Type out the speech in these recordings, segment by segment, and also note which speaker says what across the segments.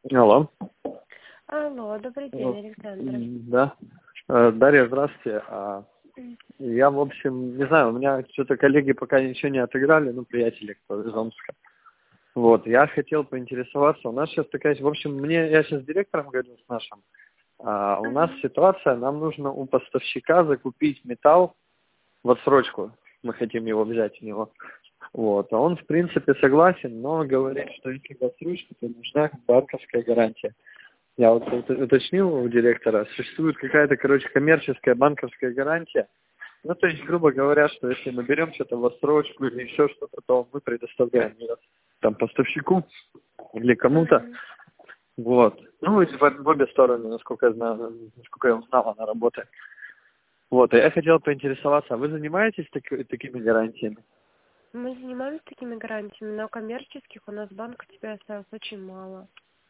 Speaker 1: Алло.
Speaker 2: Алло, добрый день, Александр.
Speaker 1: Да. Дарья, здравствуйте. Я, в общем, не знаю, у меня что-то коллеги пока ничего не отыграли, приятели, кто из Омска. Вот, я хотел поинтересоваться. У нас сейчас такая, в общем, я сейчас с директором говорю с нашим. У нас ситуация, нам нужно у поставщика закупить металл в отсрочку. Мы хотим его взять у него. Вот, а он, в принципе, согласен, но говорит, что если в отсрочку, то нужна банковская гарантия. Я вот уточнил у директора, существует какая-то, коммерческая банковская гарантия. То есть, грубо говоря, что если мы берем что-то в отсрочку или еще что-то, то мы предоставляем ее там поставщику или кому-то. Вот. И в обе стороны, насколько я знаю, насколько я узнал, она работает. Вот, и я хотел поинтересоваться, а вы занимаетесь такими гарантиями?
Speaker 2: Мы занимаемся такими гарантиями, но коммерческих у нас банк тебе осталось очень мало.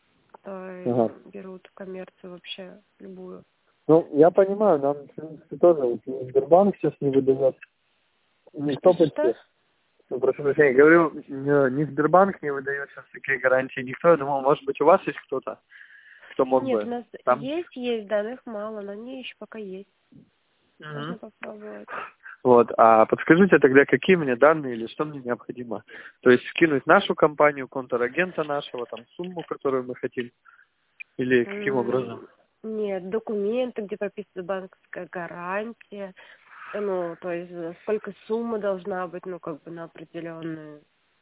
Speaker 2: Берут коммерцию вообще любую.
Speaker 1: Я понимаю, нам, в принципе, тоже Сбербанк сейчас не выдает. Никто почти. Прошу прощения, говорю, ни Сбербанк не выдает сейчас такие гарантии, никто. Я думал, может быть, у вас есть кто-то, кто мог бы...
Speaker 2: Нет, у нас есть, да, но их мало, но они еще пока есть. Можно попробовать.
Speaker 1: Вот, а подскажите тогда, какие мне данные или что мне необходимо? То есть скинуть нашу компанию, контрагента нашего, там, сумму, которую мы хотим? Или каким образом?
Speaker 2: Нет, документы, где прописана банковская гарантия. То есть сколько сумма должна быть, на определенную.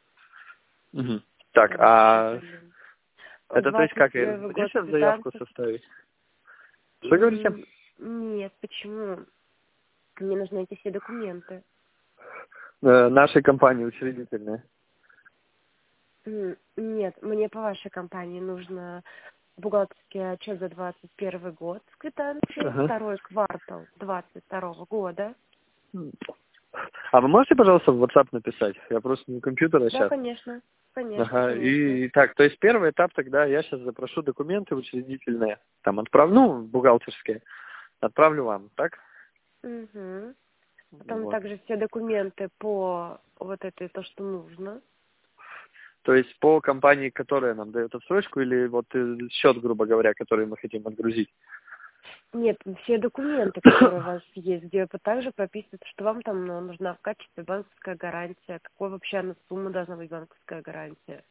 Speaker 1: Так, это то есть как, я
Speaker 2: год
Speaker 1: сейчас заявку составить? Что говорите?
Speaker 2: Нет, почему? Мне нужны эти все документы.
Speaker 1: Нашей компании учредительные.
Speaker 2: Нет, мне по вашей компании нужно бухгалтерский отчет за 2021 год с квитанцией, второй квартал 2022 года.
Speaker 1: А вы можете, пожалуйста, в WhatsApp написать? Я просто не у компьютера сейчас.
Speaker 2: Да, конечно. Конечно.
Speaker 1: И так, то есть первый этап тогда я сейчас запрошу документы учредительные, там бухгалтерские, отправлю вам, так?
Speaker 2: Потом также все документы по то, что нужно.
Speaker 1: То есть по компании, которая нам дает отсрочку, или счет, грубо говоря, который мы хотим отгрузить?
Speaker 2: Нет, все документы, которые у вас есть, где также прописывается, что вам там нужна в качестве банковская гарантия, какой вообще на сумму должна быть банковская гарантия.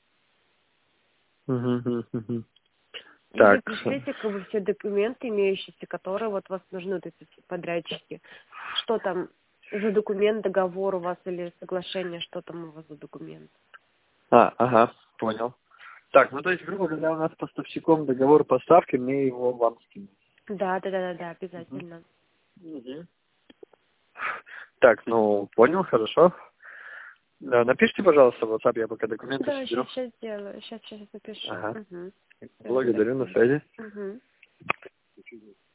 Speaker 2: Или пришлите все документы, имеющиеся, которые вас нужны, эти подрядчики. Что там за документ, договор у вас или соглашение, что там у вас за документ?
Speaker 1: Понял. Так, то есть, грубо говоря, у нас с поставщиком договор поставки, мне его вам скинуть.
Speaker 2: Да, обязательно.
Speaker 1: Так, понял, хорошо. Напишите, пожалуйста, в WhatsApp, я пока документы соберу.
Speaker 2: Да, сейчас сделаю, сейчас напишу.
Speaker 1: Благодарю, на связи.